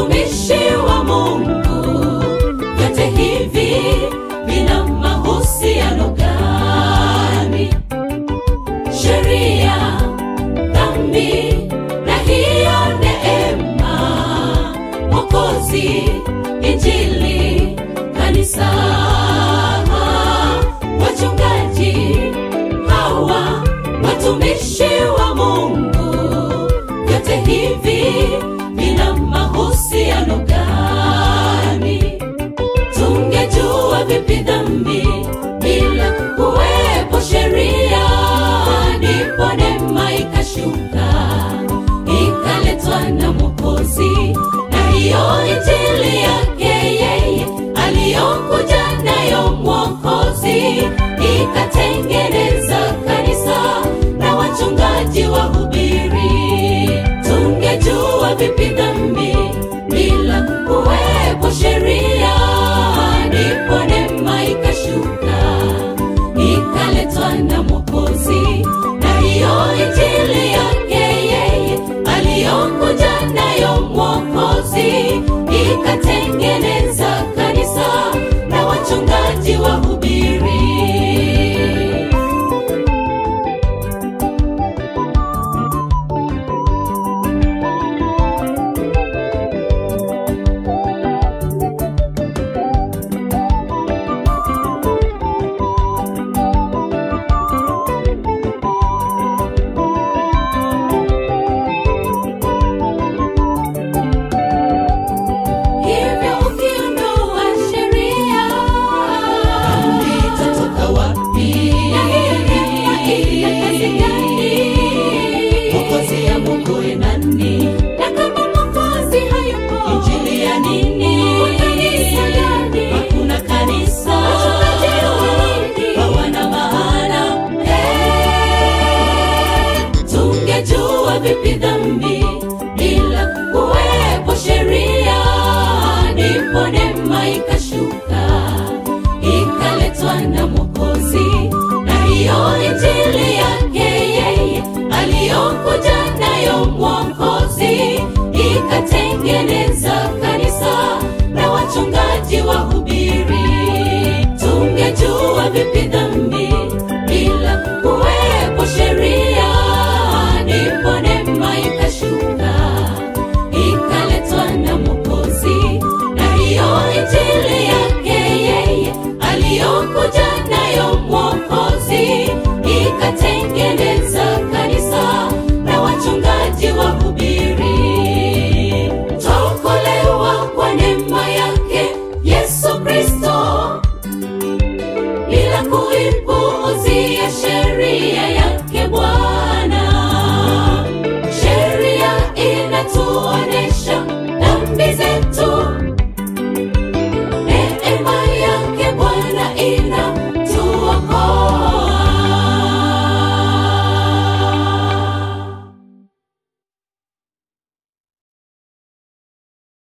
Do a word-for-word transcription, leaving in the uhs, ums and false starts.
watumishi wa Mungu, vyote hivi vina mahusiano gani? Sheria, dhambi na hiyo neema, Mwokozi, Injili, kanisa, wachungaji hawa watumishi wa Mungu, vyote hivi vina mahusiano gani? Tungejua vipi dhambi bila kuwepo sheria, ndipo neema ikashuka ikaletwa na Mwokozi, na hiyo Injili yake yeye aliyokuja nayo Mwokozi ikatengeneza kanisa na wachungaji wahubiri. Tungejua vipi dhambi bila kuwepo sheria, ndipo neema ikashuka ikaletwa na Mwokozi, na hiyo Injili yake yeye aliyokuja nayo Mwokozi ikatengeneza kanisa na wachungaji wahubiri. Vipi dhambi bila kuwepo sheria, ndipo neema ikashuka ikaletwa na Mwokozi, na hiyo Injili yake yeye aliyokuja nayo Mwokozi ikatengeneza kanisa na wachungaji wahubiri. Tungejua vipi dhambi bila kuwepo sheria, ndipo neema ikashuka ikaletwa na Mwokozi, na hiyo Injili yake yeye aliyokuja nayo Mwokozi ikatengeneza kanisa na wachungaji wahubiri. Tuokolewa kwa neema yake Yesu Kristo bila kuipuuzia sheria yake Bwana. Sheria inatuonesha dhambi zetu